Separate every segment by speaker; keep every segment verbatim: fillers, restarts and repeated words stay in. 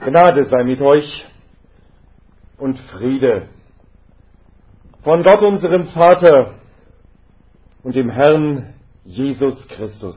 Speaker 1: Gnade sei mit euch und Friede von Gott, unserem Vater und dem Herrn Jesus Christus.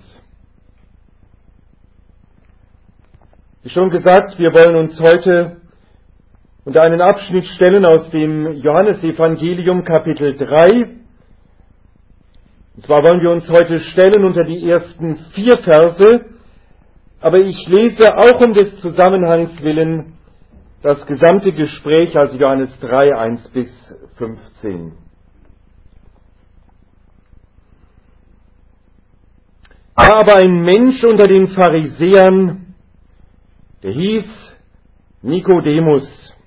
Speaker 1: Wie schon gesagt, wir wollen uns heute unter einen Abschnitt stellen aus dem Johannesevangelium Kapitel drei. Und zwar wollen wir uns heute stellen unter die ersten vier Verse, aber ich lese auch um des Zusammenhangs willen das gesamte Gespräch, also Johannes drei, eins bis fünfzehn. War aber ein Mensch unter den Pharisäern, der hieß Nikodemus,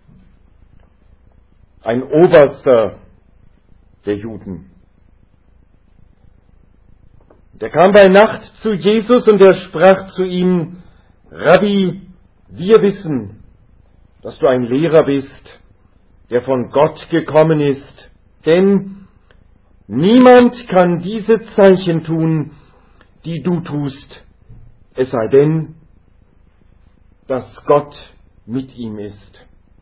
Speaker 1: ein Oberster der Juden. Der kam bei Nacht zu Jesus und er sprach zu ihm: Rabbi, wir wissen, dass du ein Lehrer bist, der von Gott gekommen ist, denn niemand kann diese Zeichen tun, die du tust, es sei denn, dass Gott mit ihm ist.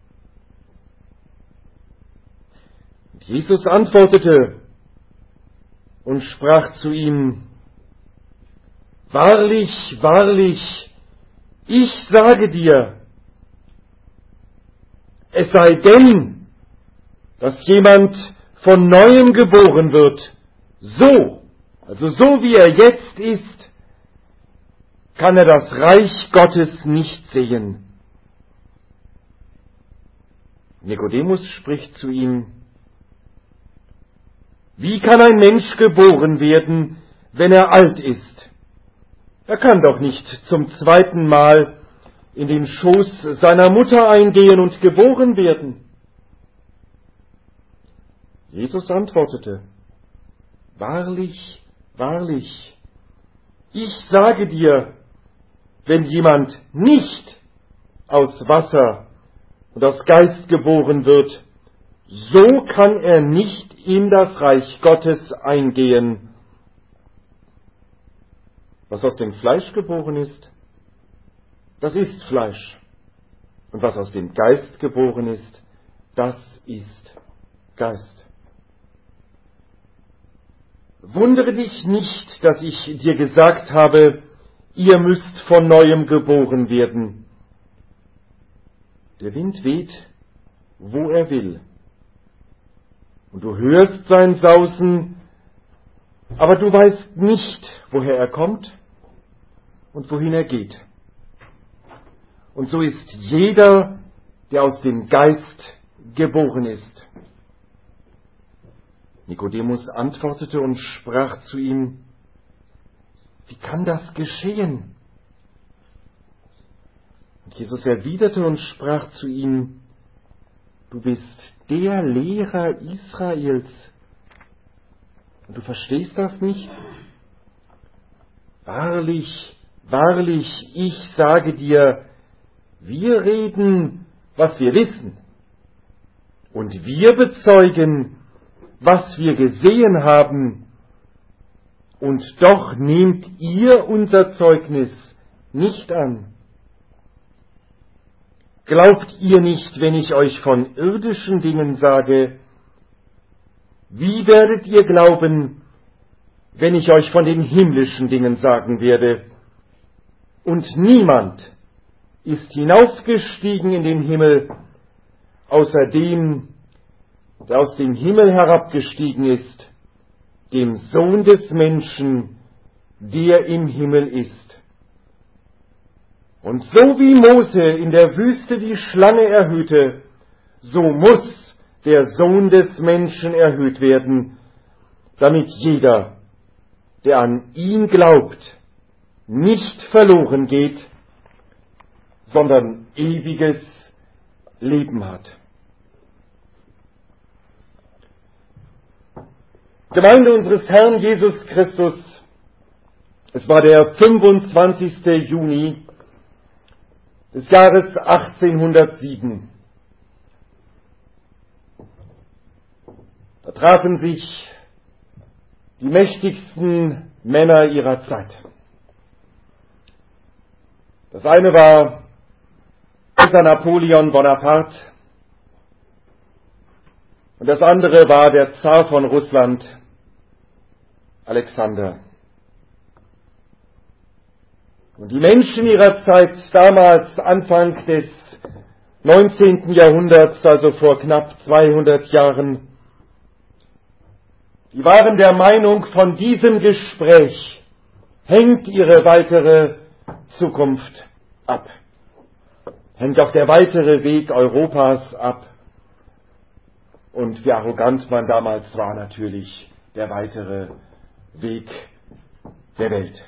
Speaker 1: Und Jesus antwortete und sprach zu ihm: Wahrlich, wahrlich, ich sage dir, es sei denn, dass jemand von Neuem geboren wird, so, also so wie er jetzt ist, kann er das Reich Gottes nicht sehen. Nikodemus spricht zu ihm: Wie kann ein Mensch geboren werden, wenn er alt ist? Er kann doch nicht zum zweiten Mal in den Schoß seiner Mutter eingehen und geboren werden. Jesus antwortete: Wahrlich, wahrlich, ich sage dir, wenn jemand nicht aus Wasser und aus Geist geboren wird, so kann er nicht in das Reich Gottes eingehen. Was aus dem Fleisch geboren ist, das ist Fleisch. Und was aus dem Geist geboren ist, das ist Geist. Wundere dich nicht, dass ich dir gesagt habe, ihr müsst von Neuem geboren werden. Der Wind weht, wo er will. Und du hörst sein Sausen, aber du weißt nicht, woher er kommt und wohin er geht. Und so ist jeder, der aus dem Geist geboren ist. Nikodemus antwortete und sprach zu ihm: Wie kann das geschehen? Und Jesus erwiderte und sprach zu ihm: Du bist der Lehrer Israels und du verstehst das nicht? Wahrlich, wahrlich, ich sage dir, wir reden, was wir wissen, und wir bezeugen, was wir gesehen haben, und doch nehmt ihr unser Zeugnis nicht an. Glaubt ihr nicht, wenn ich euch von irdischen Dingen sage? Wie werdet ihr glauben, wenn ich euch von den himmlischen Dingen sagen werde? Und niemand ist hinaufgestiegen in den Himmel, außer dem, der aus dem Himmel herabgestiegen ist, dem Sohn des Menschen, der im Himmel ist. Und so wie Mose in der Wüste die Schlange erhöhte, so muss der Sohn des Menschen erhöht werden, damit jeder, der an ihn glaubt, nicht verloren geht, sondern ewiges Leben hat. Gemeinde unseres Herrn Jesus Christus, es war der fünfundzwanzigste Juni des Jahres achtzehnhundertsieben. Da trafen sich die mächtigsten Männer ihrer Zeit. Das eine war Kaiser Napoleon Bonaparte und das andere war der Zar von Russland, Alexander. Und die Menschen ihrer Zeit, damals Anfang des neunzehnten Jahrhunderts, also vor knapp zweihundert Jahren, die waren der Meinung, von diesem Gespräch hängt ihre weitere Zukunft ab. Hängt auch der weitere Weg Europas ab. Und wie arrogant man damals war, natürlich der weitere Weg der Welt.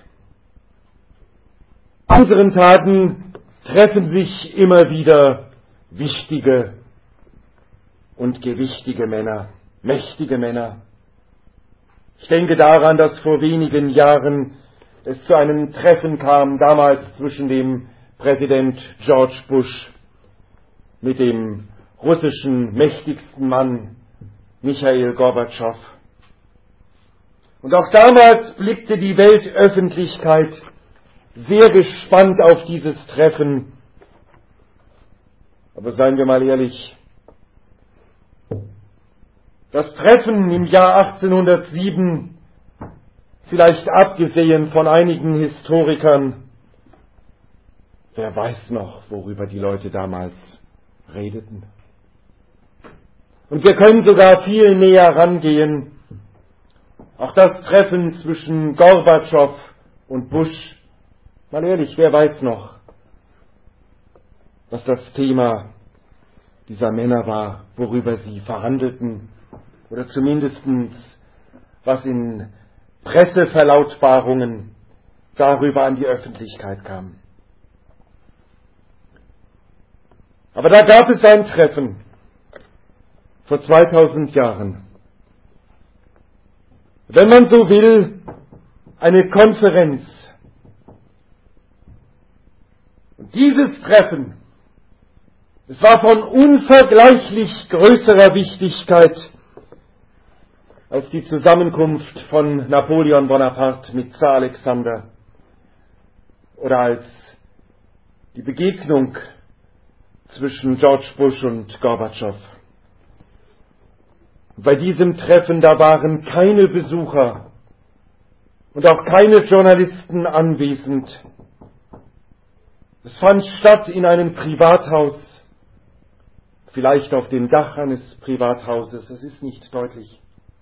Speaker 1: In unseren Tagen treffen sich immer wieder wichtige und gewichtige Männer, mächtige Männer. Ich denke daran, dass vor wenigen Jahren es zu einem Treffen kam, damals zwischen dem Präsident George Bush mit dem russischen mächtigsten Mann Michail Gorbatschow. Und auch damals blickte die Weltöffentlichkeit sehr gespannt auf dieses Treffen. Aber seien wir mal ehrlich, das Treffen im Jahr achtzehnhundertsieben, vielleicht abgesehen von einigen Historikern, wer weiß noch, worüber die Leute damals redeten. Und wir können sogar viel näher rangehen. Auch das Treffen zwischen Gorbatschow und Bush, mal ehrlich, wer weiß noch, was das Thema dieser Männer war, worüber sie verhandelten, oder zumindest was in Presseverlautbarungen darüber an die Öffentlichkeit kam. Aber da gab es ein Treffen vor zweitausend Jahren. Wenn man so will, eine Konferenz. Und dieses Treffen, es war von unvergleichlich größerer Wichtigkeit als die Zusammenkunft von Napoleon Bonaparte mit Zar Alexander oder als die Begegnung zwischen George Bush und Gorbatschow. Bei diesem Treffen, da waren keine Besucher und auch keine Journalisten anwesend. Es fand statt in einem Privathaus, vielleicht auf dem Dach eines Privathauses, es ist nicht deutlich.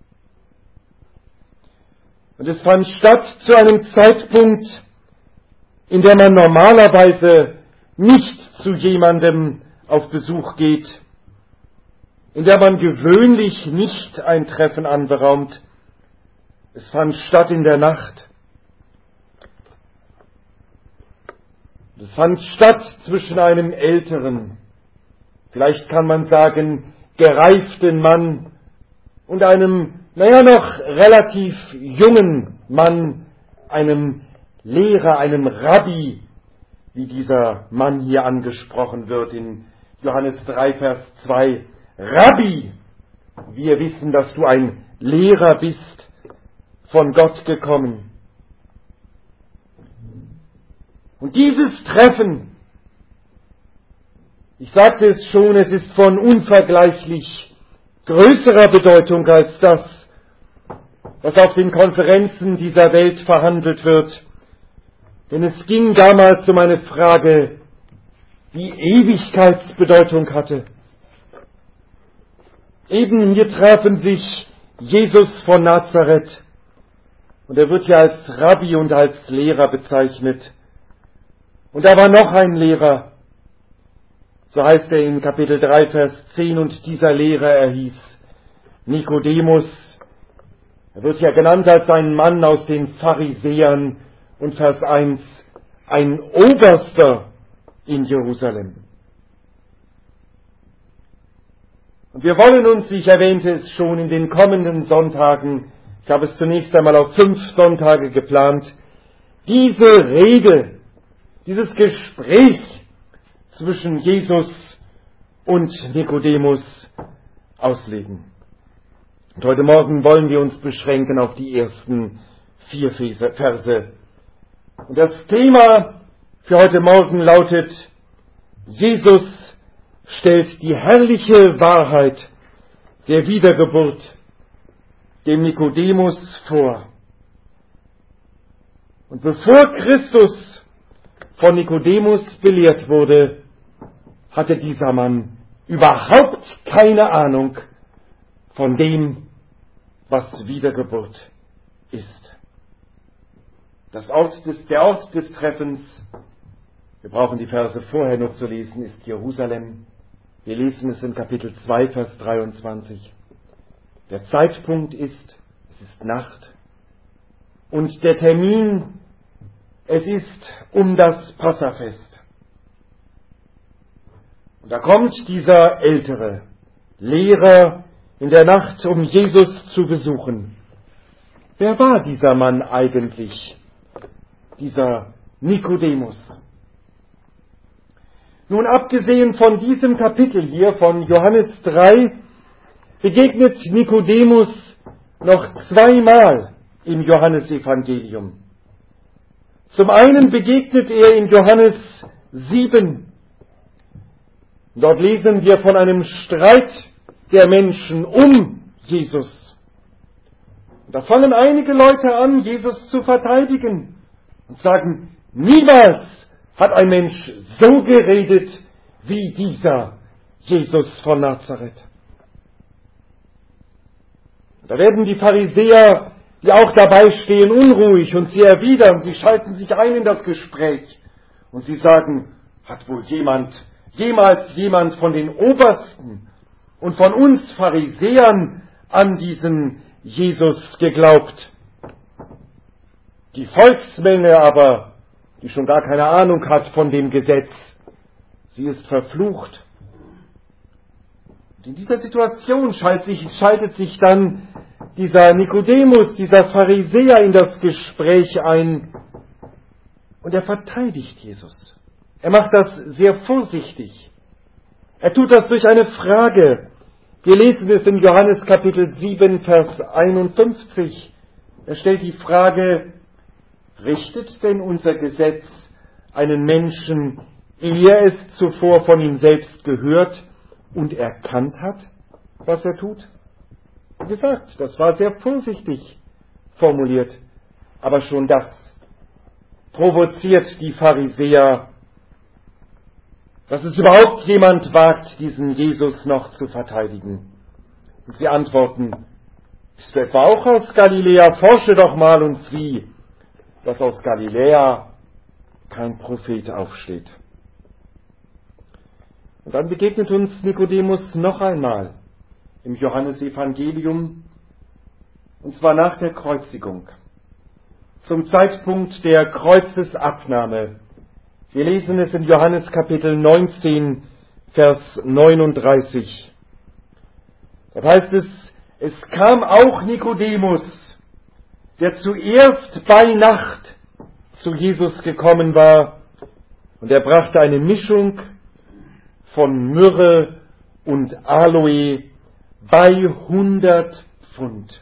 Speaker 1: Und es fand statt zu einem Zeitpunkt, in dem man normalerweise nicht zu jemandem auf Besuch geht, in der man gewöhnlich nicht ein Treffen anberaumt. Es fand statt in der Nacht. Es fand statt zwischen einem älteren, vielleicht kann man sagen, gereiften Mann und einem, naja, noch relativ jungen Mann, einem Lehrer, einem Rabbi, wie dieser Mann hier angesprochen wird in Johannes drei, Vers zwei. Rabbi, wir wissen, dass du ein Lehrer bist, von Gott gekommen. Und dieses Treffen, ich sagte es schon, es ist von unvergleichlich größerer Bedeutung als das, was auf den Konferenzen dieser Welt verhandelt wird. Denn es ging damals um eine Frage, die Ewigkeitsbedeutung hatte. Eben hier trafen sich Jesus von Nazareth und er wird hier als Rabbi und als Lehrer bezeichnet. Und da war noch ein Lehrer, so heißt er in Kapitel drei, Vers zehn, und dieser Lehrer, er hieß Nikodemus. Er wird ja genannt als ein Mann aus den Pharisäern und Vers eins, ein Oberster in Jerusalem. Und wir wollen uns, ich erwähnte es schon, in den kommenden Sonntagen, ich habe es zunächst einmal auf fünf Sonntage geplant, diese Rede, dieses Gespräch zwischen Jesus und Nikodemus auslegen. Und heute Morgen wollen wir uns beschränken auf die ersten vier Verse. Und das Thema für heute Morgen lautet Jesus stellt die herrliche Wahrheit der Wiedergeburt dem Nikodemus vor. Und bevor Christus von Nikodemus belehrt wurde, hatte dieser Mann überhaupt keine Ahnung von dem, was Wiedergeburt ist. Das Ort des, der Ort des Treffens, wir brauchen die Verse vorher nur zu lesen, ist Jerusalem. Wir lesen es in Kapitel zwei, Vers dreiundzwanzig. Der Zeitpunkt ist, es ist Nacht. Und der Termin, es ist um das Passafest. Und da kommt dieser ältere Lehrer in der Nacht, um Jesus zu besuchen. Wer war dieser Mann eigentlich? Dieser Nikodemus. Nun, abgesehen von diesem Kapitel hier von Johannes drei, begegnet Nikodemus noch zweimal im Johannesevangelium. Zum einen begegnet er in Johannes sieben. Dort lesen wir von einem Streit der Menschen um Jesus. Und da fangen einige Leute an, Jesus zu verteidigen und sagen, niemals hat ein Mensch so geredet wie dieser Jesus von Nazareth. Da werden die Pharisäer, die auch dabei stehen, unruhig und sie erwidern, sie schalten sich ein in das Gespräch und sie sagen, hat wohl jemand, jemals jemand von den Obersten und von uns Pharisäern an diesen Jesus geglaubt? Die Volksmenge aber, die schon gar keine Ahnung hat von dem Gesetz, sie ist verflucht. Und in dieser Situation schaltet sich, schaltet sich dann dieser Nikodemus, dieser Pharisäer in das Gespräch ein und er verteidigt Jesus. Er macht das sehr vorsichtig. Er tut das durch eine Frage. Wir lesen es in Johannes Kapitel sieben, Vers einundfünfzig. Er stellt die Frage, richtet denn unser Gesetz einen Menschen, ehe er es zuvor von ihm selbst gehört und erkannt hat, was er tut? Wie gesagt, das war sehr vorsichtig formuliert, aber schon das provoziert die Pharisäer, dass es überhaupt jemand wagt, diesen Jesus noch zu verteidigen. Und sie antworten, bist du etwa auch aus Galiläa? Forsche doch mal und sieh, dass aus Galiläa kein Prophet aufsteht. Und dann begegnet uns Nikodemus noch einmal im Johannesevangelium, und zwar nach der Kreuzigung, zum Zeitpunkt der Kreuzesabnahme. Wir lesen es in Johannes Kapitel neunzehn, Vers neununddreißig. Da heißt es, es kam auch Nikodemus, der zuerst bei Nacht zu Jesus gekommen war, und er brachte eine Mischung von Myrrhe und Aloe bei hundert Pfund.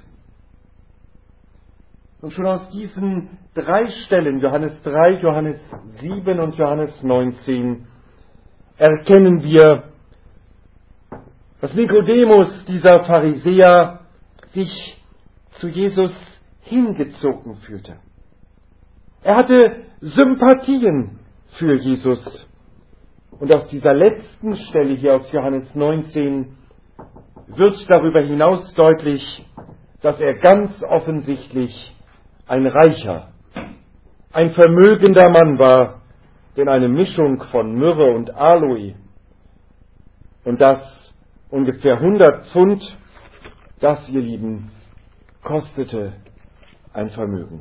Speaker 1: Und schon aus diesen drei Stellen, Johannes drei, Johannes sieben und Johannes neunzehn, erkennen wir, dass Nikodemus, dieser Pharisäer, sich zu Jesus hingezogen fühlte. Er hatte Sympathien für Jesus. Und aus dieser letzten Stelle hier aus Johannes neunzehn wird darüber hinaus deutlich, dass er ganz offensichtlich ein reicher, ein vermögender Mann war, denn eine Mischung von Myrrhe und Aloe und das ungefähr hundert Pfund, das, ihr Lieben, kostete ein Vermögen.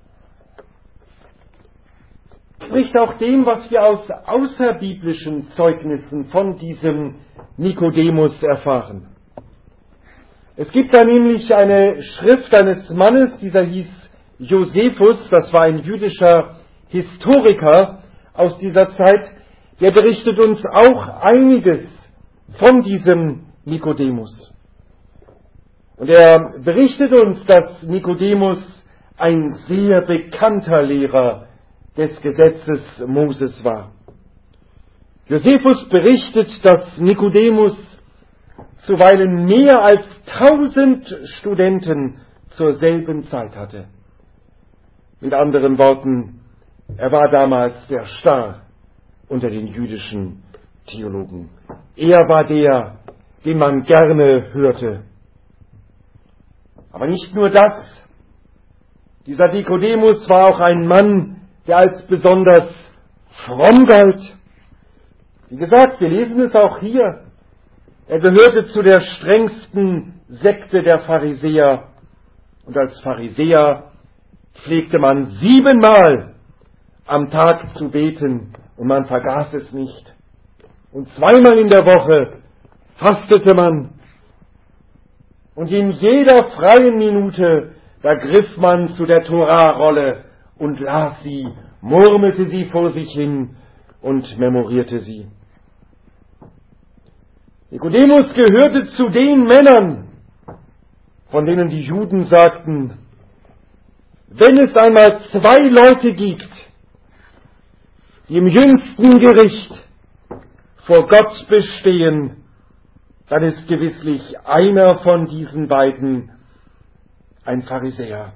Speaker 1: Spricht auch dem, was wir aus außerbiblischen Zeugnissen von diesem Nikodemus erfahren. Es gibt da nämlich eine Schrift eines Mannes, dieser hieß Josephus, das war ein jüdischer Historiker aus dieser Zeit, der berichtet uns auch einiges von diesem Nikodemus. Und er berichtet uns, dass Nikodemus ein sehr bekannter Lehrer des Gesetzes Moses war. Josephus berichtet, dass Nikodemus zuweilen mehr als tausend Studenten zur selben Zeit hatte. Mit anderen Worten, er war damals der Star unter den jüdischen Theologen. Er war der, den man gerne hörte. Aber nicht nur das. Dieser Nikodemus war auch ein Mann, der als besonders fromm galt. Wie gesagt, wir lesen es auch hier. Er gehörte zu der strengsten Sekte der Pharisäer. Und als Pharisäer pflegte man siebenmal am Tag zu beten und man vergaß es nicht. Und zweimal in der Woche fastete man. Und in jeder freien Minute, da griff man zu der Torarolle und las sie, murmelte sie vor sich hin und memorierte sie. Nikodemus gehörte zu den Männern, von denen die Juden sagten, wenn es einmal zwei Leute gibt, die im jüngsten Gericht vor Gott bestehen, dann ist gewisslich einer von diesen beiden ein Pharisäer.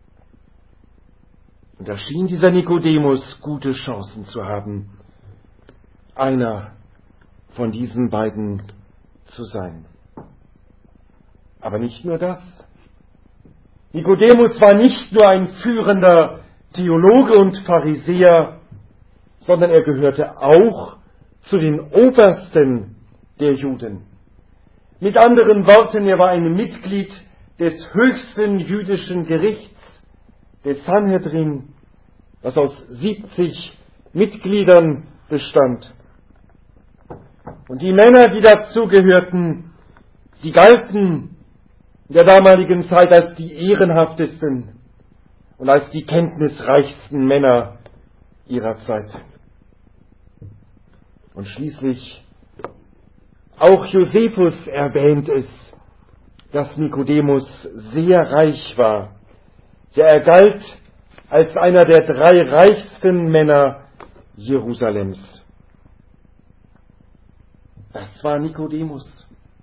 Speaker 1: Und da schien dieser Nikodemus gute Chancen zu haben, einer von diesen beiden zu sein. Aber nicht nur das. Nikodemus war nicht nur ein führender Theologe und Pharisäer, sondern er gehörte auch zu den Obersten der Juden. Mit anderen Worten, er war ein Mitglied des höchsten jüdischen Gerichts, des Sanhedrin, das aus siebzig Mitgliedern bestand. Und die Männer, die dazu gehörten, sie galten in der damaligen Zeit als die ehrenhaftesten und als die kenntnisreichsten Männer ihrer Zeit. Und schließlich auch Josephus erwähnt es, dass Nikodemus sehr reich war. Ja, er galt als einer der drei reichsten Männer Jerusalems. Das war Nikodemus.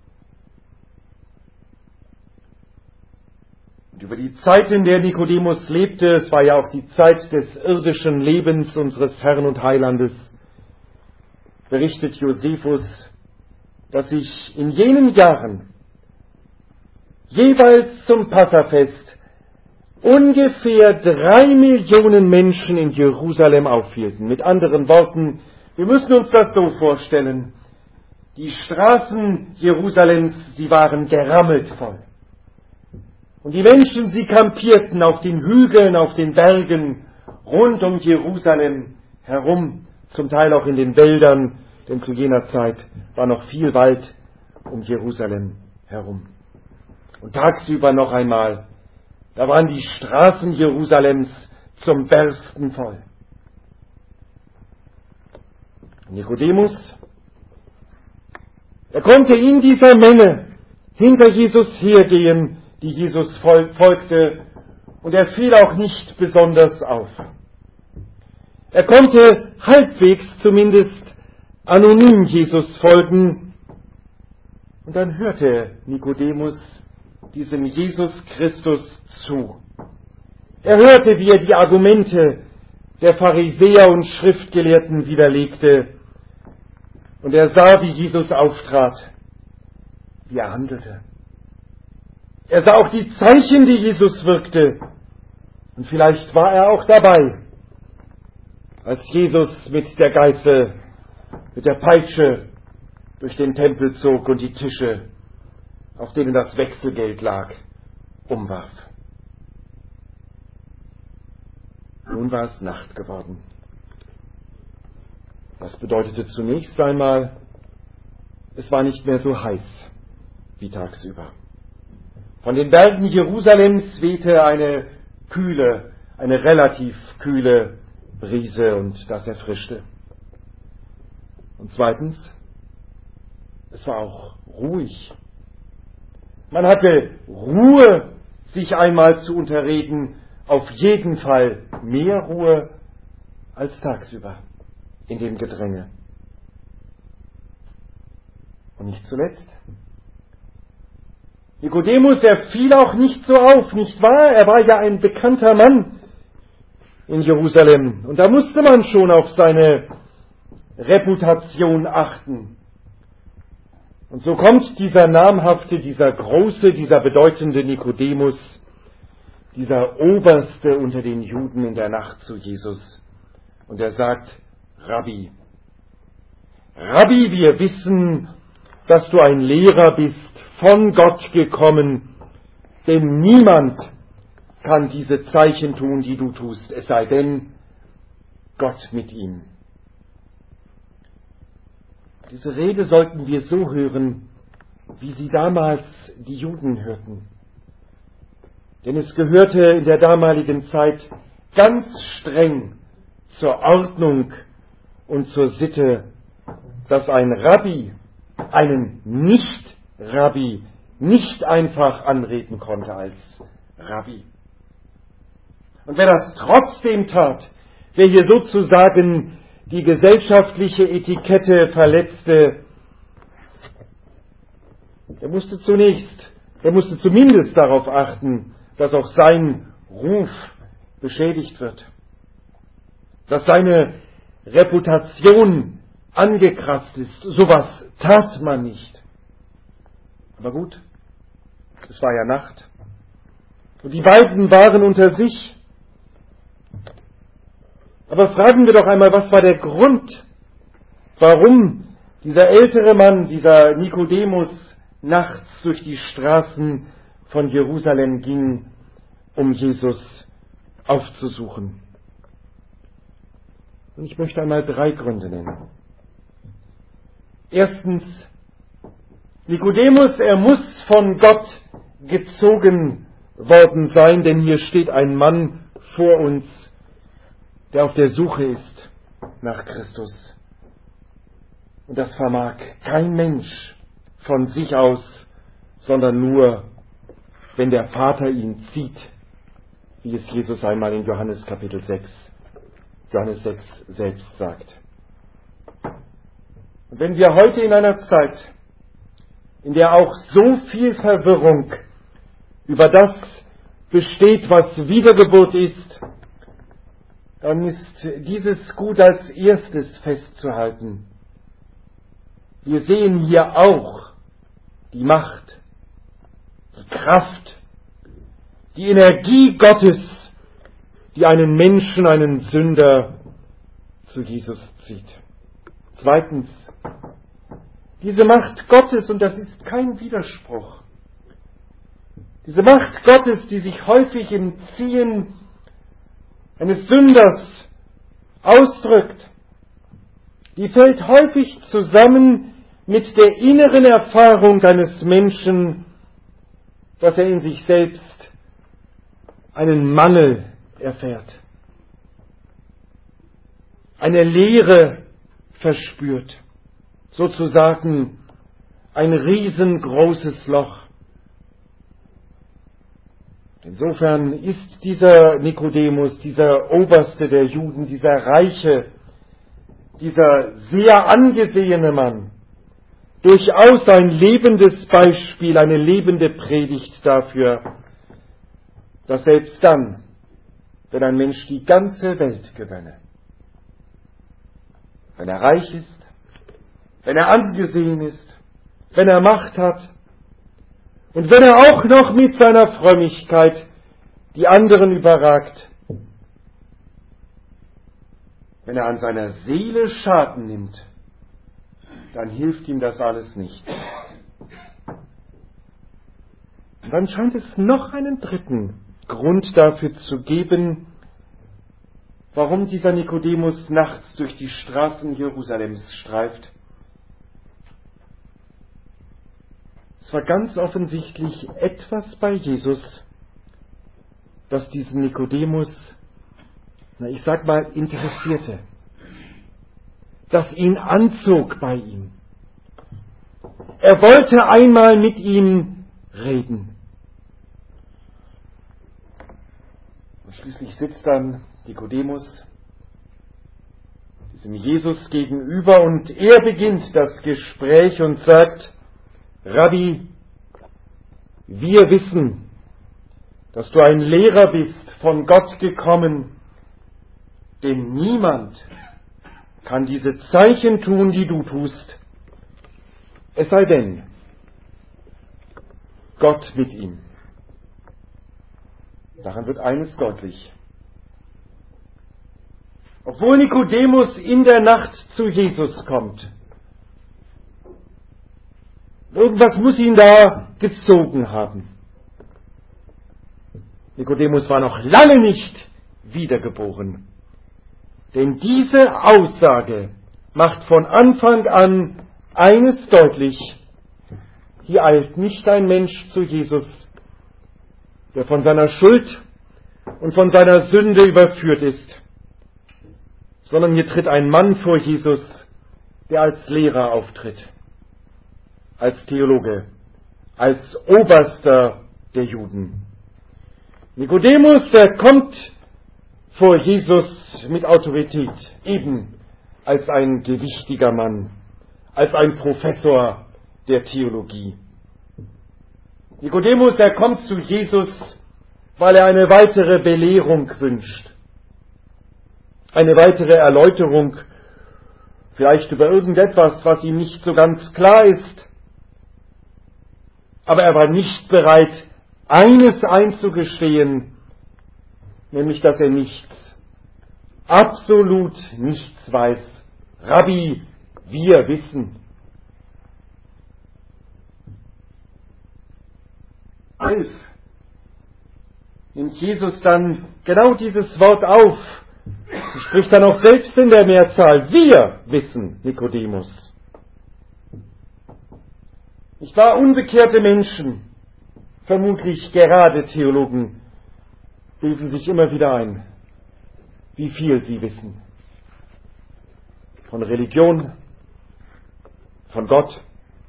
Speaker 1: Und über die Zeit, in der Nikodemus lebte, es war ja auch die Zeit des irdischen Lebens unseres Herrn und Heilandes, berichtet Josephus, dass sich in jenen Jahren jeweils zum Passafest ungefähr drei Millionen Menschen in Jerusalem aufhielten. Mit anderen Worten, wir müssen uns das so vorstellen, die Straßen Jerusalems, sie waren gerammelt voll. Und die Menschen, sie kampierten auf den Hügeln, auf den Bergen, rund um Jerusalem herum, zum Teil auch in den Wäldern, denn zu jener Zeit war noch viel Wald um Jerusalem herum. Und tagsüber noch einmal, da waren die Straßen Jerusalems zum Bersten voll. Nikodemus, er konnte in dieser Menge hinter Jesus hergehen, die Jesus folgte, und er fiel auch nicht besonders auf. Er konnte halbwegs zumindest anonym Jesus folgen, und dann hörte Nikodemus diesem Jesus Christus zu. Er hörte, wie er die Argumente der Pharisäer und Schriftgelehrten widerlegte, und er sah, wie Jesus auftrat, wie er handelte. Er sah auch die Zeichen, die Jesus wirkte, und vielleicht war er auch dabei, als Jesus mit der Geißel, mit der Peitsche durch den Tempel zog und die Tische, auf denen das Wechselgeld lag, umwarf. Nun war es Nacht geworden. Das bedeutete zunächst einmal, es war nicht mehr so heiß wie tagsüber. Von den Bergen Jerusalems wehte eine kühle, eine relativ kühle Brise, und das erfrischte. Und zweitens, es war auch ruhig. Man hatte Ruhe, sich einmal zu unterreden, auf jeden Fall mehr Ruhe als tagsüber in dem Gedränge. Und nicht zuletzt, Nikodemus, er fiel auch nicht so auf, nicht wahr? Er war ja ein bekannter Mann in Jerusalem. Und da musste man schon auf seine Reputation achten. Und so kommt dieser namhafte, dieser große, dieser bedeutende Nikodemus, dieser Oberste unter den Juden in der Nacht zu Jesus. Und er sagt, Rabbi, Rabbi, wir wissen, dass du ein Lehrer bist, von Gott gekommen, denn niemand kann diese Zeichen tun, die du tust, es sei denn Gott mit ihm. Diese Rede sollten wir so hören, wie sie damals die Juden hörten. Denn es gehörte in der damaligen Zeit ganz streng zur Ordnung und zur Sitte, dass ein Rabbi einen Nicht-Rabbi nicht einfach anreden konnte als Rabbi. Und wer das trotzdem tat, wer hier sozusagen die gesellschaftliche Etikette verletzte, der musste zunächst, der musste zumindest darauf achten, dass auch sein Ruf beschädigt wird, dass seine Reputation angekratzt ist. Sowas tat man nicht. Aber gut, es war ja Nacht. Und die beiden waren unter sich. Aber fragen wir doch einmal, was war der Grund, warum dieser ältere Mann, dieser Nikodemus, nachts durch die Straßen von Jerusalem ging, um Jesus aufzusuchen. Und ich möchte einmal drei Gründe nennen. Erstens, Nikodemus, er muss von Gott gezogen worden sein, denn hier steht ein Mann vor uns, der auf der Suche ist nach Christus. Und das vermag kein Mensch von sich aus, sondern nur, wenn der Vater ihn zieht, wie es Jesus einmal in Johannes Kapitel sechs, Johannes sechs selbst sagt. Und wenn wir heute in einer Zeit, in der auch so viel Verwirrung über das besteht, was Wiedergeburt ist, dann ist dieses gut als erstes festzuhalten. Wir sehen hier auch die Macht, die Kraft, die Energie Gottes, die einen Menschen, einen Sünder zu Jesus zieht. Zweitens, diese Macht Gottes, und das ist kein Widerspruch, diese Macht Gottes, die sich häufig im Ziehen eines Sünders ausdrückt, die fällt häufig zusammen mit der inneren Erfahrung eines Menschen, dass er in sich selbst einen Mangel erfährt, eine Leere verspürt, sozusagen ein riesengroßes Loch. Insofern ist dieser Nikodemus, dieser Oberste der Juden, dieser reiche, dieser sehr angesehene Mann, durchaus ein lebendes Beispiel, eine lebende Predigt dafür, dass selbst dann, wenn ein Mensch die ganze Welt gewönne, wenn er reich ist, wenn er angesehen ist, wenn er Macht hat, und wenn er auch noch mit seiner Frömmigkeit die anderen überragt, wenn er an seiner Seele Schaden nimmt, dann hilft ihm das alles nicht. Und dann scheint es noch einen dritten Grund dafür zu geben, warum dieser Nikodemus nachts durch die Straßen Jerusalems streift. Es war ganz offensichtlich etwas bei Jesus, das diesen Nikodemus, na ich sag mal, interessierte, das ihn anzog bei ihm. Er wollte einmal mit ihm reden. Und schließlich sitzt dann Nikodemus, diesem Jesus gegenüber, und er beginnt das Gespräch und sagt: Rabbi, wir wissen, dass du ein Lehrer bist, von Gott gekommen, denn niemand kann diese Zeichen tun, die du tust, es sei denn, Gott mit ihm. Daran wird eines deutlich. Obwohl Nikodemus in der Nacht zu Jesus kommt, irgendwas muss ihn da gezogen haben. Nikodemus war noch lange nicht wiedergeboren. Denn diese Aussage macht von Anfang an eines deutlich: Hier eilt nicht ein Mensch zu Jesus, der von seiner Schuld und von seiner Sünde überführt ist, sondern hier tritt ein Mann vor Jesus, der als Lehrer auftritt, als Theologe, als Oberster der Juden. Nikodemus, der kommt vor Jesus mit Autorität, eben als ein gewichtiger Mann, als ein Professor der Theologie. Nikodemus, er kommt zu Jesus, weil er eine weitere Belehrung wünscht, eine weitere Erläuterung, vielleicht über irgendetwas, was ihm nicht so ganz klar ist. Aber er war nicht bereit, eines einzugestehen, nämlich, dass er nichts, absolut nichts weiß. Rabbi, wir wissen. Elf. Nimmt Jesus dann genau dieses Wort auf, spricht dann auch selbst in der Mehrzahl: Wir wissen, Nikodemus. Nicht wahr? Unbekehrte Menschen, vermutlich gerade Theologen, bilden sich immer wieder ein, wie viel sie wissen. Von Religion, von Gott.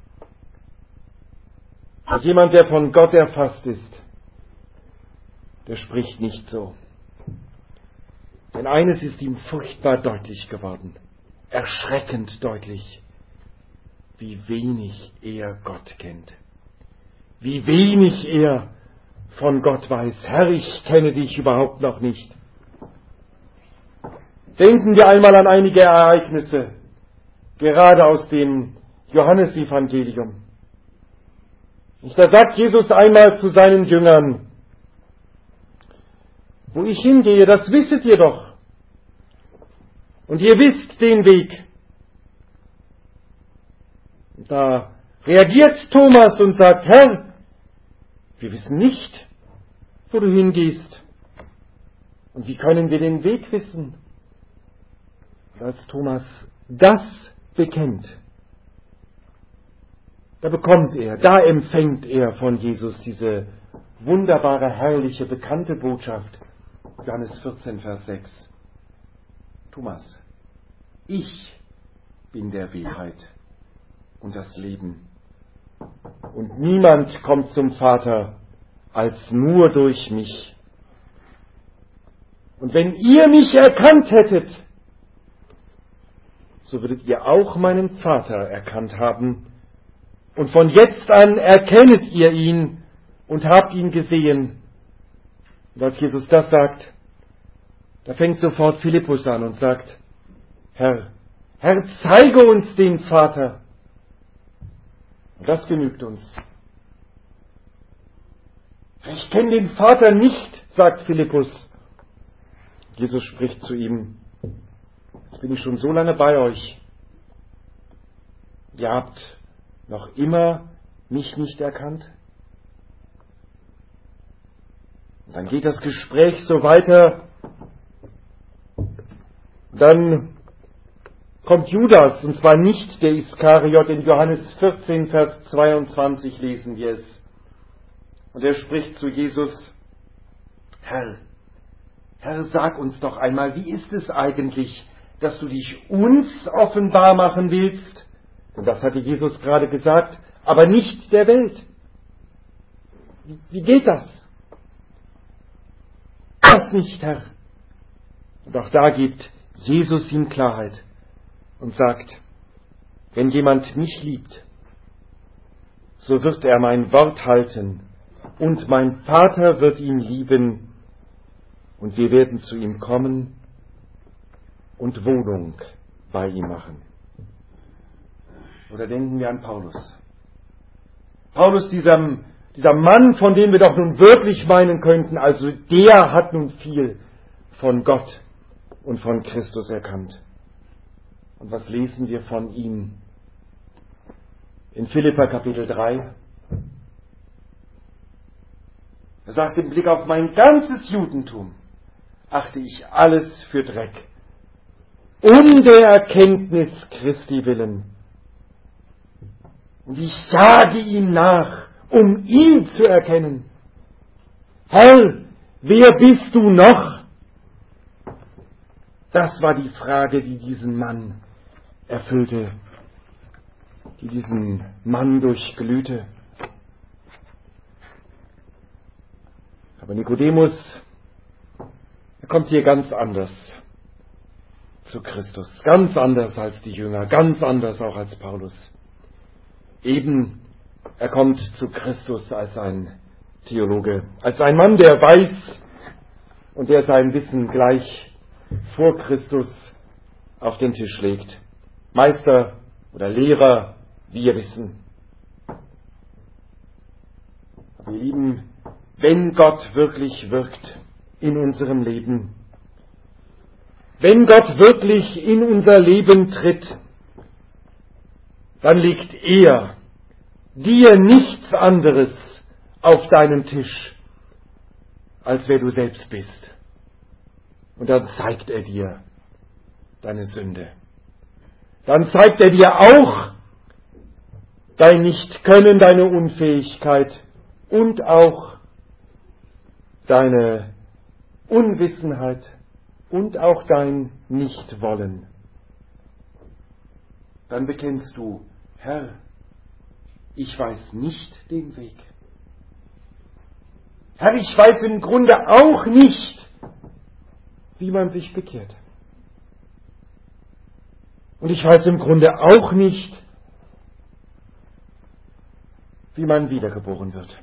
Speaker 1: Und jemand, der von Gott erfasst ist, der spricht nicht so. Denn eines ist ihm furchtbar deutlich geworden, erschreckend deutlich: wie wenig er Gott kennt, wie wenig er von Gott weiß. Herr, ich kenne dich überhaupt noch nicht. Denken wir einmal an einige Ereignisse, gerade aus dem Johannesevangelium. Da sagt Jesus einmal zu seinen Jüngern: Wo ich hingehe, das wisset ihr doch. Und ihr wisst den Weg. Da reagiert Thomas und sagt: Herr, wir wissen nicht, wo du hingehst. Und wie können wir den Weg wissen? Und als Thomas das bekennt, da bekommt er, da empfängt er von Jesus diese wunderbare, herrliche, bekannte Botschaft. Johannes vierzehn, Vers sechs. Thomas, ich bin der Wahrheit und das Leben. Und niemand kommt zum Vater als nur durch mich. Und wenn ihr mich erkannt hättet, so würdet ihr auch meinen Vater erkannt haben. Und von jetzt an erkennet ihr ihn und habt ihn gesehen. Und als Jesus das sagt, da fängt sofort Philippus an und sagt: Herr, Herr, zeige uns den Vater. Und das genügt uns. Ich kenne den Vater nicht, sagt Philippus. Jesus spricht zu ihm: Jetzt bin ich schon so lange bei euch. Ihr habt noch immer mich nicht erkannt? Und dann geht das Gespräch so weiter. Dann kommt Judas, und zwar nicht der Iskariot. In Johannes vierzehn, Vers zweiundzwanzig lesen wir es. Und er spricht zu Jesus: Herr, Herr, sag uns doch einmal, wie ist es eigentlich, dass du dich uns offenbar machen willst? Und das hatte Jesus gerade gesagt, aber nicht der Welt. Wie, wie geht das? Das nicht, Herr. Und auch da gibt Jesus ihm Klarheit. und sagt, wenn jemand mich liebt, so wird er mein Wort halten, und mein Vater wird ihn lieben, und wir werden zu ihm kommen und Wohnung bei ihm machen. Oder denken wir an Paulus. Paulus, dieser, dieser Mann, von dem wir doch nun wirklich meinen könnten, also der hat nun viel von Gott und von Christus erkannt. Und was lesen wir von ihm? In Philipper Kapitel drei. Er sagt, im Blick auf mein ganzes Judentum achte ich alles für Dreck, um der Erkenntnis Christi willen. Und ich jage ihm nach, um ihn zu erkennen. Herr, wer bist du noch? Das war die Frage, die diesen Mann erfüllte, die diesen Mann durchglühte. Aber Nikodemus, er kommt hier ganz anders zu Christus, ganz anders als die Jünger, ganz anders auch als Paulus. Eben, er kommt zu Christus als ein Theologe, als ein Mann, der weiß und der sein Wissen gleich vor Christus auf den Tisch legt. Meister oder Lehrer, wir wissen. Aber ihr Lieben, wenn Gott wirklich wirkt in unserem Leben, wenn Gott wirklich in unser Leben tritt, dann legt er dir nichts anderes auf deinen Tisch, als wer du selbst bist. Und dann zeigt er dir deine Sünde. Dann zeigt er dir auch dein Nichtkönnen, deine Unfähigkeit und auch deine Unwissenheit und auch dein Nichtwollen. Dann bekennst du, Herr, ich weiß nicht den Weg. Herr, ich weiß im Grunde auch nicht, wie man sich bekehrt. Und ich weiß im Grunde auch nicht, wie man wiedergeboren wird.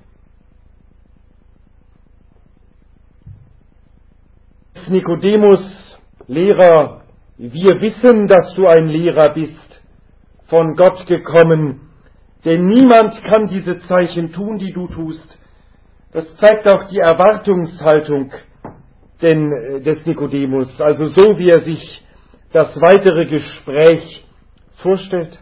Speaker 1: Nikodemus, Lehrer, wir wissen, dass du ein Lehrer bist, von Gott gekommen, denn niemand kann diese Zeichen tun, die du tust. Das zeigt auch die Erwartungshaltung denn, des Nikodemus, also so wie er sich das weitere Gespräch vorstellt.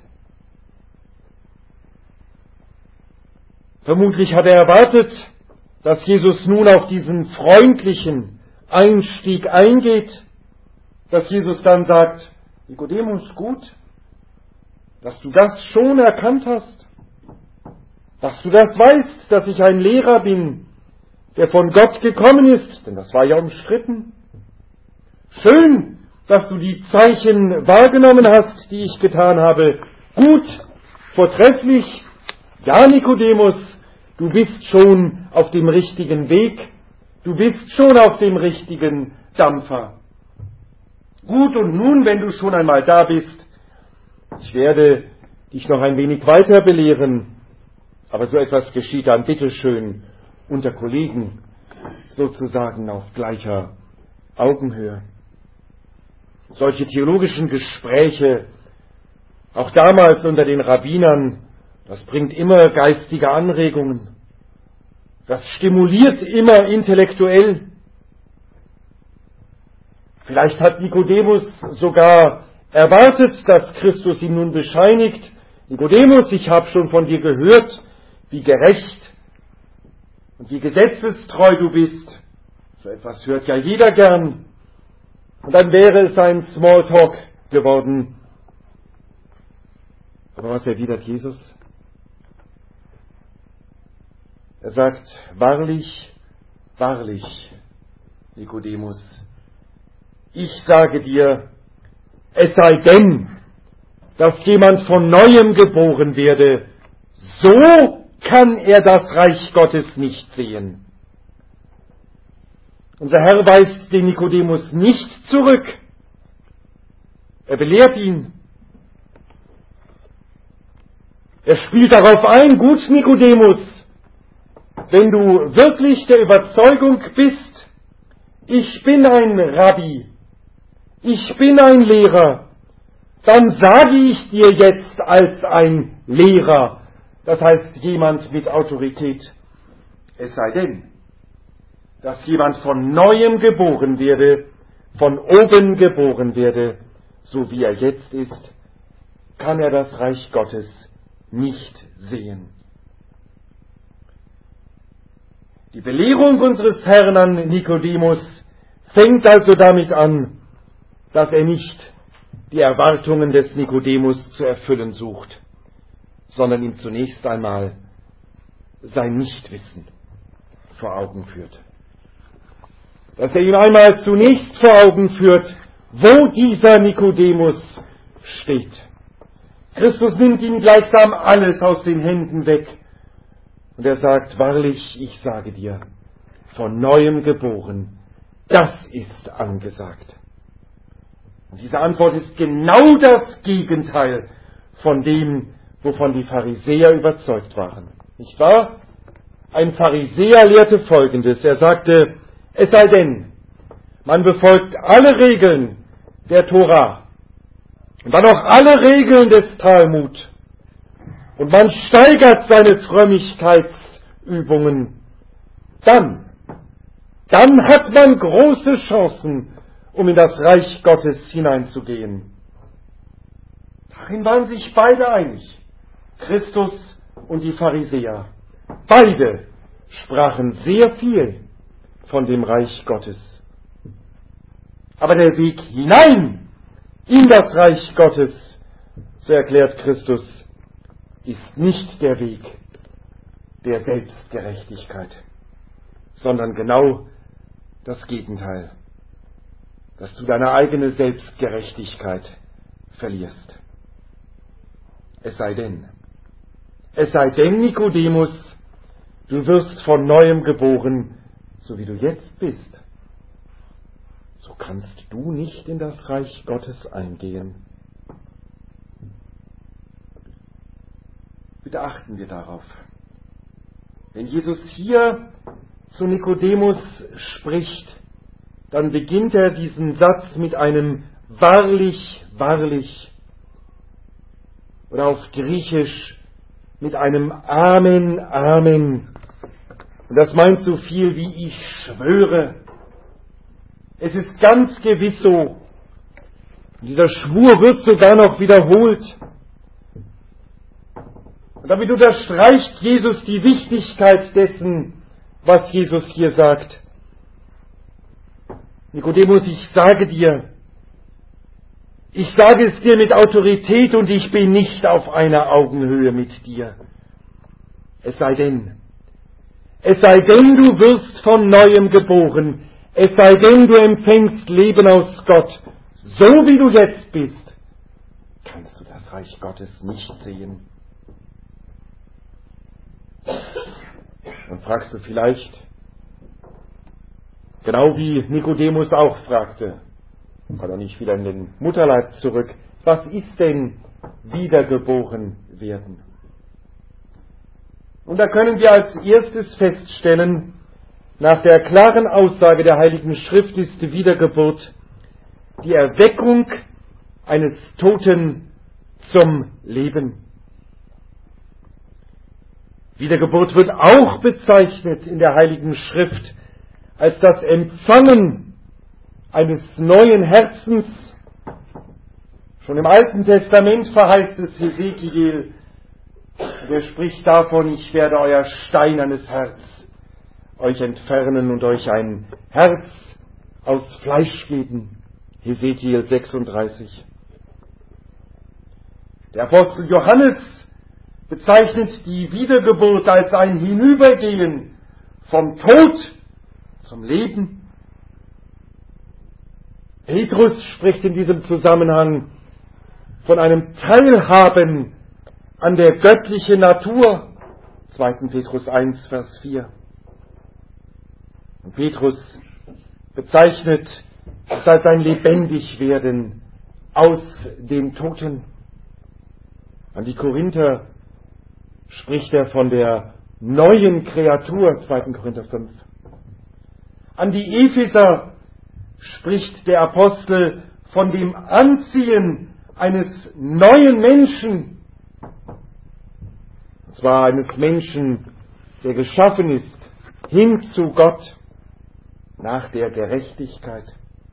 Speaker 1: Vermutlich hat er erwartet, dass Jesus nun auf diesen freundlichen Einstieg eingeht, dass Jesus dann sagt, Nikodemus, gut, dass du das schon erkannt hast, dass du das weißt, dass ich ein Lehrer bin, der von Gott gekommen ist, denn das war ja umstritten. Schön, dass du die Zeichen wahrgenommen hast, die ich getan habe. Gut, vortrefflich. Ja, Nikodemus, du bist schon auf dem richtigen Weg. Du bist schon auf dem richtigen Dampfer. Gut, und nun, wenn du schon einmal da bist, ich werde dich noch ein wenig weiter belehren, aber so etwas geschieht dann bitteschön unter Kollegen, sozusagen auf gleicher Augenhöhe. Solche theologischen Gespräche, auch damals unter den Rabbinern, das bringt immer geistige Anregungen. Das stimuliert immer intellektuell. Vielleicht hat Nikodemus sogar erwartet, dass Christus ihm nun bescheinigt, Nikodemus, ich habe schon von dir gehört, wie gerecht und wie gesetzestreu du bist. So etwas hört ja jeder gern. Und dann wäre es ein Smalltalk geworden. Aber was erwidert Jesus? Er sagt, wahrlich, wahrlich, Nikodemus, ich sage dir, es sei denn, dass jemand von Neuem geboren werde, so kann er das Reich Gottes nicht sehen. Unser Herr weist den Nikodemus nicht zurück. Er belehrt ihn. Er spielt darauf ein: Gut, Nikodemus, wenn du wirklich der Überzeugung bist, ich bin ein Rabbi, ich bin ein Lehrer, dann sage ich dir jetzt als ein Lehrer, das heißt jemand mit Autorität, es sei denn, dass jemand von Neuem geboren werde, von oben geboren werde, so wie er jetzt ist, kann er das Reich Gottes nicht sehen. Die Belehrung unseres Herrn an Nikodemus fängt also damit an, dass er nicht die Erwartungen des Nikodemus zu erfüllen sucht, sondern ihm zunächst einmal sein Nichtwissen vor Augen führt. Dass er ihm einmal zunächst vor Augen führt, wo dieser Nikodemus steht. Christus nimmt ihm gleichsam alles aus den Händen weg und er sagt: Wahrlich, ich sage dir, von Neuem geboren, das ist angesagt. Und diese Antwort ist genau das Gegenteil von dem, wovon die Pharisäer überzeugt waren. Nicht wahr? Ein Pharisäer lehrte Folgendes. Er sagte: Es sei denn, man befolgt alle Regeln der Tora und dann auch alle Regeln des Talmud und man steigert seine Frömmigkeitsübungen, dann, dann hat man große Chancen, um in das Reich Gottes hineinzugehen. Darin waren sich beide einig, Christus und die Pharisäer. Beide sprachen sehr viel von dem Reich Gottes. Aber der Weg hinein in das Reich Gottes, so erklärt Christus, ist nicht der Weg der Selbstgerechtigkeit, sondern genau das Gegenteil, dass du deine eigene Selbstgerechtigkeit verlierst. Es sei denn, es sei denn, Nikodemus, du wirst von Neuem geboren, so wie du jetzt bist. So kannst du nicht in das Reich Gottes eingehen. Bitte achten wir darauf. Wenn Jesus hier zu Nikodemus spricht, dann beginnt er diesen Satz mit einem wahrlich, wahrlich oder auf Griechisch mit einem Amen, Amen. Und das meint so viel wie ich schwöre. Es ist ganz gewiss so. Und dieser Schwur wird sogar noch wiederholt. Und damit unterstreicht Jesus die Wichtigkeit dessen, was Jesus hier sagt. Nikodemus, ich sage dir, ich sage es dir mit Autorität und ich bin nicht auf einer Augenhöhe mit dir. Es sei denn, es sei denn, du wirst von Neuem geboren, es sei denn, du empfängst Leben aus Gott, so wie du jetzt bist, kannst du das Reich Gottes nicht sehen. Und fragst du vielleicht, genau wie Nikodemus auch fragte, kann er nicht wieder in den Mutterleib zurück, was ist denn wiedergeboren werden? Und da können wir als erstes feststellen, nach der klaren Aussage der Heiligen Schrift ist die Wiedergeburt die Erweckung eines Toten zum Leben. Wiedergeburt wird auch bezeichnet in der Heiligen Schrift als das Empfangen eines neuen Herzens. Schon im Alten Testament verheißt es Hesekiel, der spricht davon, ich werde euer steinernes Herz euch entfernen und euch ein Herz aus Fleisch geben. Hesekiel sechsunddreißig. Der Apostel Johannes bezeichnet die Wiedergeburt als ein Hinübergehen vom Tod zum Leben. Petrus spricht in diesem Zusammenhang von einem Teilhaben an der göttlichen Natur. zweiter Petrus eins, Vers vier. Und Petrus bezeichnet es als ein Lebendigwerden aus dem Toten. An die Korinther spricht er von der neuen Kreatur, zweiter Korinther fünf. An die Epheser spricht der Apostel von dem Anziehen eines neuen Menschen. Und zwar eines Menschen, der geschaffen ist, hin zu Gott, nach der Gerechtigkeit.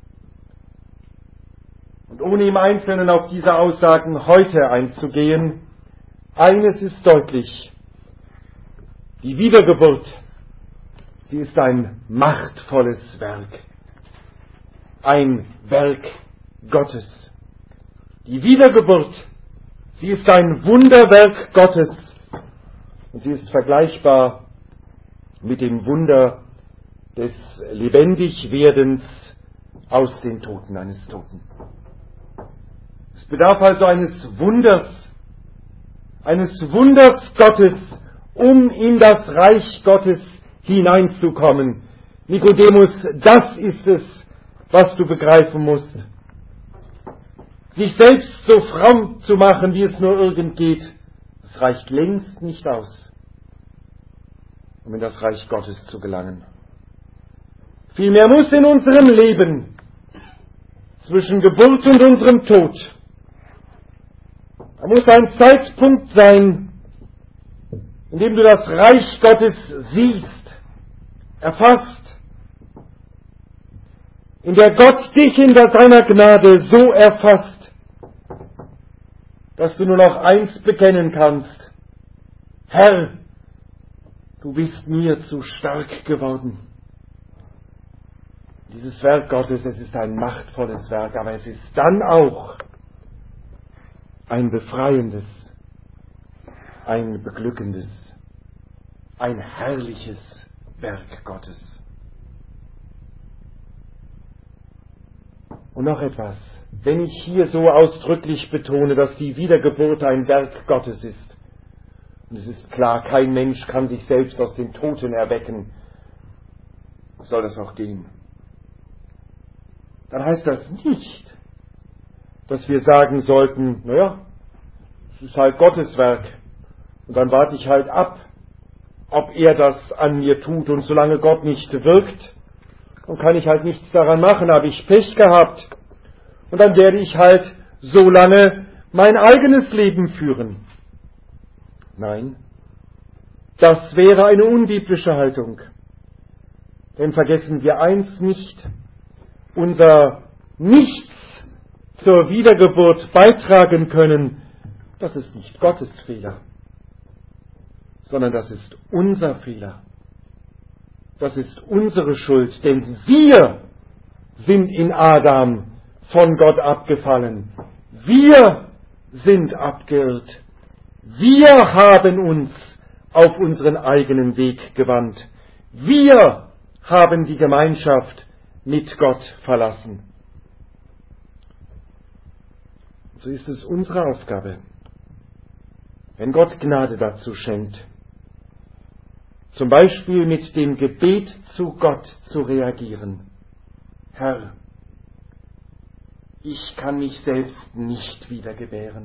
Speaker 1: Und ohne im Einzelnen auf diese Aussagen heute einzugehen, eines ist deutlich: Die Wiedergeburt, sie ist ein machtvolles Werk, ein Werk Gottes. Die Wiedergeburt, sie ist ein Wunderwerk Gottes und sie ist vergleichbar mit dem Wunder des Lebendigwerdens aus den Toten eines Toten. Es bedarf also eines Wunders, eines Wunders Gottes, um in das Reich Gottes hineinzukommen. Nikodemus, das ist es, was du begreifen musst. Sich selbst so fromm zu machen, wie es nur irgend geht, das reicht längst nicht aus, um in das Reich Gottes zu gelangen. Vielmehr muss in unserem Leben zwischen Geburt und unserem Tod, da muss ein Zeitpunkt sein, in dem du das Reich Gottes siehst, erfasst, in der Gott dich in seiner Gnade so erfasst, dass du nur noch eins bekennen kannst: Herr, du bist mir zu stark geworden. Dieses Werk Gottes, es ist ein machtvolles Werk, aber es ist dann auch ein befreiendes, ein beglückendes, ein herrliches Werk Gottes. Und noch etwas: Wenn ich hier so ausdrücklich betone, dass die Wiedergeburt ein Werk Gottes ist, und es ist klar, kein Mensch kann sich selbst aus den Toten erwecken, soll das auch gehen, dann heißt das nicht, dass wir sagen sollten, naja, es ist halt Gottes Werk und dann warte ich halt ab, ob er das an mir tut, und solange Gott nicht wirkt, dann kann ich halt nichts daran machen, habe ich Pech gehabt und dann werde ich halt so lange mein eigenes Leben führen. Nein, das wäre eine unbiblische Haltung. Denn vergessen wir eins nicht: Unser Nichts zur Wiedergeburt beitragen können, das ist nicht Gottes Fehler, sondern das ist unser Fehler. Das ist unsere Schuld, denn wir sind in Adam von Gott abgefallen. Wir sind abgeirrt. Wir haben uns auf unseren eigenen Weg gewandt. Wir haben die Gemeinschaft mit Gott verlassen. So ist es unsere Aufgabe, wenn Gott Gnade dazu schenkt, zum Beispiel mit dem Gebet zu Gott zu reagieren: Herr, ich kann mich selbst nicht wiedergebären.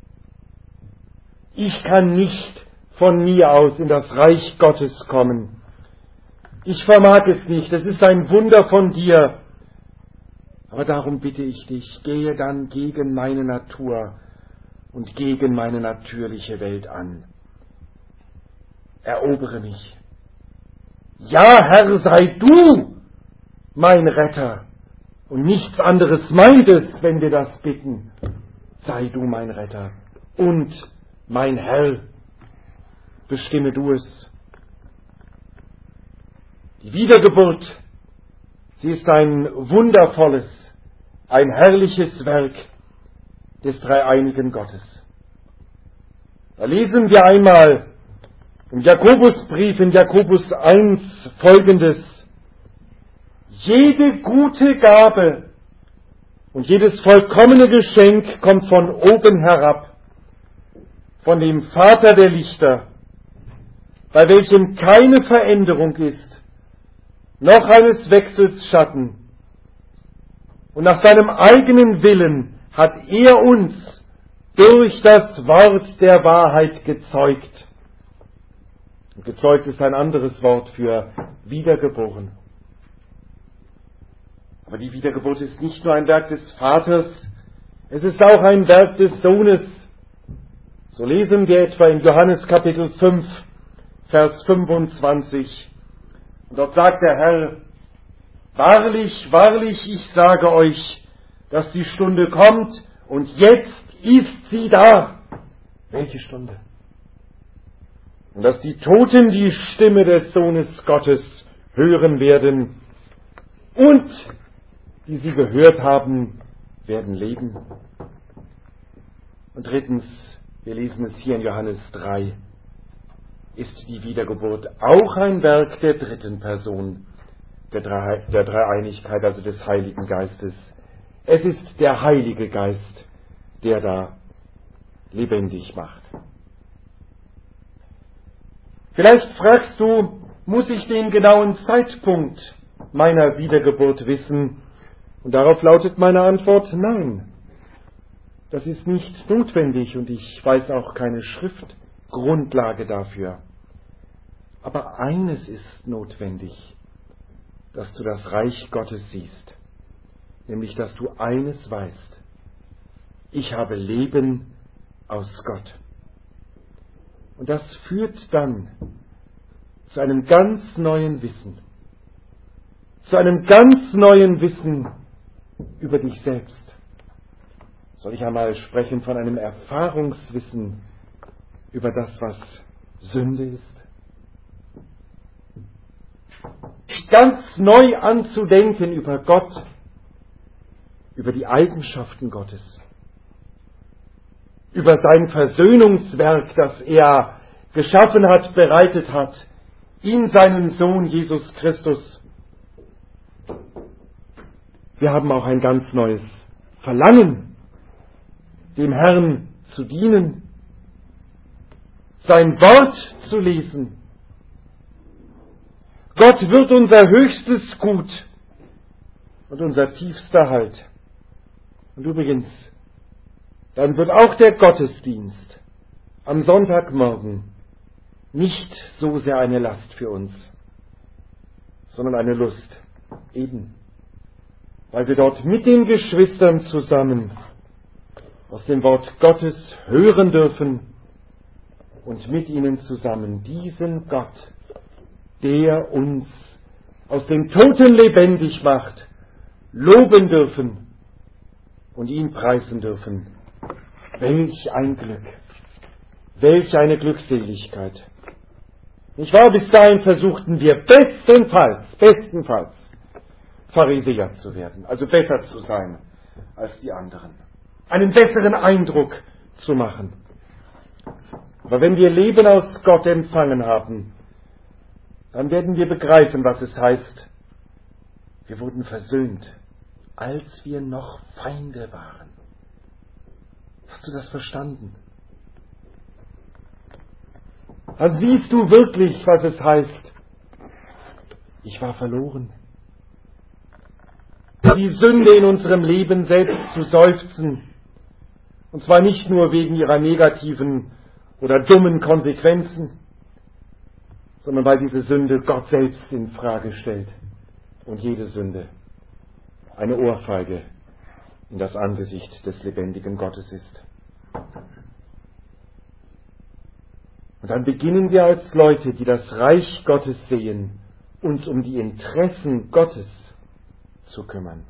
Speaker 1: Ich kann nicht von mir aus in das Reich Gottes kommen. Ich vermag es nicht, es ist ein Wunder von dir. Aber darum bitte ich dich, gehe dann gegen meine Natur und gegen meine natürliche Welt an. Erobere mich. Ja, Herr, sei du mein Retter und nichts anderes meinst, wenn wir das bitten. Sei du mein Retter und mein Herr, bestimme du es. Die Wiedergeburt, sie ist ein wundervolles, ein herrliches Werk des dreieinigen Gottes. Da lesen wir einmal im Jakobusbrief, in Jakobus eins, Folgendes: Jede gute Gabe und jedes vollkommene Geschenk kommt von oben herab, von dem Vater der Lichter, bei welchem keine Veränderung ist, noch eines Wechsels Schatten. Und nach seinem eigenen Willen hat er uns durch das Wort der Wahrheit gezeugt, Und gezeugt ist ein anderes Wort für wiedergeboren. Aber die Wiedergeburt ist nicht nur ein Werk des Vaters, es ist auch ein Werk des Sohnes. So lesen wir etwa in Johannes Kapitel fünf, Vers fünfundzwanzig. Und dort sagt der Herr: Wahrlich, wahrlich, ich sage euch, dass die Stunde kommt und jetzt ist sie da. Welche Stunde? Und dass die Toten die Stimme des Sohnes Gottes hören werden und die sie gehört haben, werden leben. Und drittens, wir lesen es hier in Johannes drei, ist die Wiedergeburt auch ein Werk der dritten Person der, Drei, der Dreieinigkeit, also des Heiligen Geistes. Es ist der Heilige Geist, der da lebendig macht. Vielleicht fragst du, muss ich den genauen Zeitpunkt meiner Wiedergeburt wissen? Und darauf lautet meine Antwort: Nein. Das ist nicht notwendig und ich weiß auch keine Schriftgrundlage dafür. Aber eines ist notwendig, dass du das Reich Gottes siehst, nämlich dass du eines weißt: Ich habe Leben aus Gott. Und das führt dann zu einem ganz neuen Wissen, zu einem ganz neuen Wissen über dich selbst. Soll ich einmal sprechen von einem Erfahrungswissen über das, was Sünde ist? Ganz neu anzudenken über Gott, über die Eigenschaften Gottes, über sein Versöhnungswerk, das er geschaffen hat, bereitet hat, in seinen Sohn Jesus Christus. Wir haben auch ein ganz neues Verlangen, dem Herrn zu dienen, sein Wort zu lesen. Gott wird unser höchstes Gut und unser tiefster Halt. Und übrigens, dann wird auch der Gottesdienst am Sonntagmorgen nicht so sehr eine Last für uns, sondern eine Lust, eben, weil wir dort mit den Geschwistern zusammen aus dem Wort Gottes hören dürfen und mit ihnen zusammen diesen Gott, der uns aus den Toten lebendig macht, loben dürfen und ihn preisen dürfen. Welch ein Glück, welch eine Glückseligkeit. Nicht wahr? Bis dahin versuchten wir bestenfalls, bestenfalls Pharisäer zu werden, also besser zu sein als die anderen, einen besseren Eindruck zu machen. Aber wenn wir Leben aus Gott empfangen haben, dann werden wir begreifen, was es heißt. Wir wurden versöhnt, als wir noch Feinde waren. Hast du das verstanden? Dann siehst du wirklich, was es heißt. Ich war verloren. Die Sünde in unserem Leben selbst zu seufzen. Und zwar nicht nur wegen ihrer negativen oder dummen Konsequenzen, sondern weil diese Sünde Gott selbst in Frage stellt und jede Sünde eine Ohrfeige in das Angesicht des lebendigen Gottes ist. Und dann beginnen wir als Leute, die das Reich Gottes sehen, uns um die Interessen Gottes zu kümmern.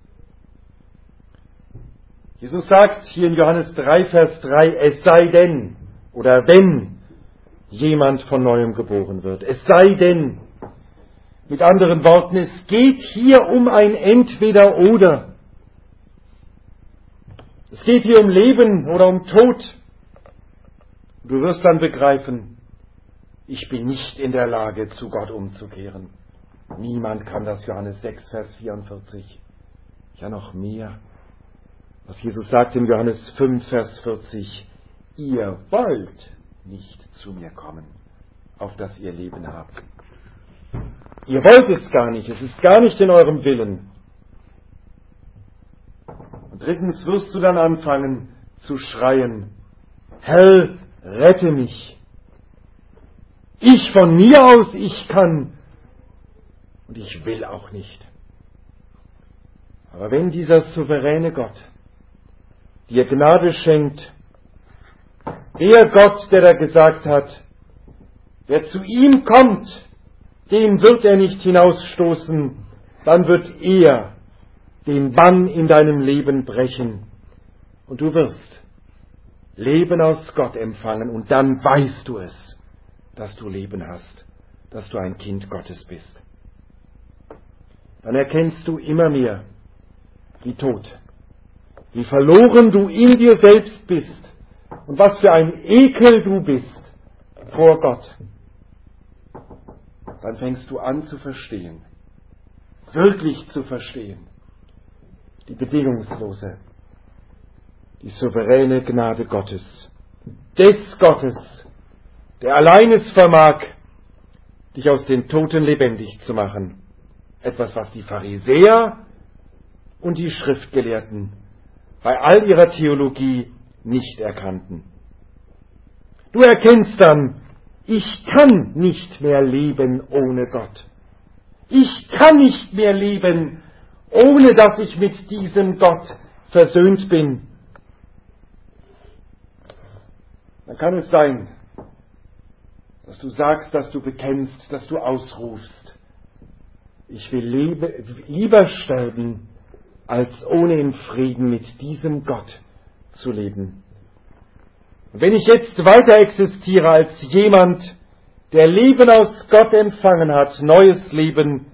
Speaker 1: Jesus sagt hier in Johannes drei, Vers drei, es sei denn, oder wenn jemand von Neuem geboren wird. Es sei denn, mit anderen Worten, es geht hier um ein Entweder-Oder. Es geht hier um Leben oder um Tod. Du wirst dann begreifen, ich bin nicht in der Lage, zu Gott umzukehren. Niemand kann das, Johannes sechs, Vers vierundvierzig. Ja, noch mehr. Was Jesus sagt in Johannes fünf, Vers vierzig. Ihr wollt nicht zu mir kommen, auf dass ihr Leben habt. Ihr wollt es gar nicht, es ist gar nicht in eurem Willen. Und drittens wirst du dann anfangen zu schreien, Herr, rette mich. Ich von mir aus, ich kann und ich will auch nicht. Aber wenn dieser souveräne Gott dir Gnade schenkt, der Gott, der da gesagt hat, wer zu ihm kommt, den wird er nicht hinausstoßen, dann wird er den Bann in deinem Leben brechen und du wirst Leben aus Gott empfangen und dann weißt du es, dass du Leben hast, dass du ein Kind Gottes bist. Dann erkennst du immer mehr, wie tot, wie verloren du in dir selbst bist und was für ein Ekel du bist vor Gott. Dann fängst du an zu verstehen, wirklich zu verstehen, die bedingungslose, die souveräne Gnade Gottes, des Gottes, der allein es vermag, dich aus den Toten lebendig zu machen. Etwas, was die Pharisäer und die Schriftgelehrten bei all ihrer Theologie nicht erkannten. Du erkennst dann, ich kann nicht mehr leben ohne Gott. Ich kann nicht mehr leben, ohne dass ich mit diesem Gott versöhnt bin. Dann kann es sein, dass du sagst, dass du bekennst, dass du ausrufst, ich will lebe, lieber sterben, als ohne in Frieden mit diesem Gott zu leben. Und wenn ich jetzt weiter existiere als jemand, der Leben aus Gott empfangen hat, neues Leben,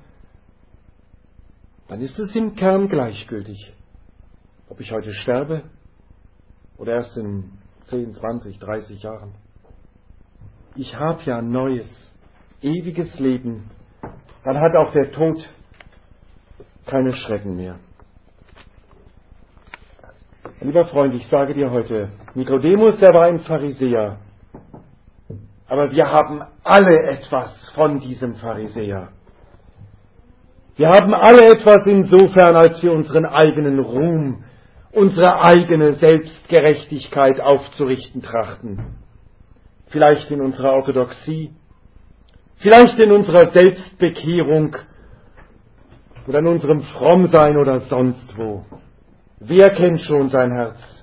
Speaker 1: dann ist es im Kern gleichgültig, ob ich heute sterbe oder erst in zehn, zwanzig, dreißig Jahren. Ich habe ja neues, ewiges Leben. Dann hat auch der Tod keine Schrecken mehr. Lieber Freund, ich sage dir heute, Nikodemus, er war ein Pharisäer. Aber wir haben alle etwas von diesem Pharisäer. Wir haben alle etwas insofern, als wir unseren eigenen Ruhm, unsere eigene Selbstgerechtigkeit aufzurichten trachten. Vielleicht in unserer Orthodoxie, vielleicht in unserer Selbstbekehrung oder in unserem Frommsein oder sonst wo. Wer kennt schon sein Herz?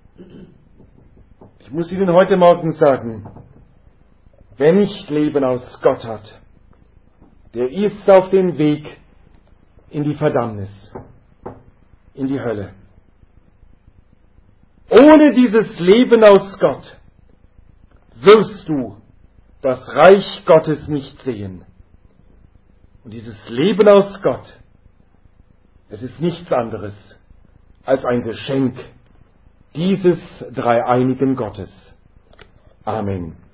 Speaker 1: Ich muss Ihnen heute Morgen sagen, wer nicht Leben aus Gott hat, der ist auf dem Weg in die Verdammnis, in die Hölle. Ohne dieses Leben aus Gott wirst du das Reich Gottes nicht sehen. Und dieses Leben aus Gott, es ist nichts anderes als ein Geschenk dieses dreieinigen Gottes. Amen.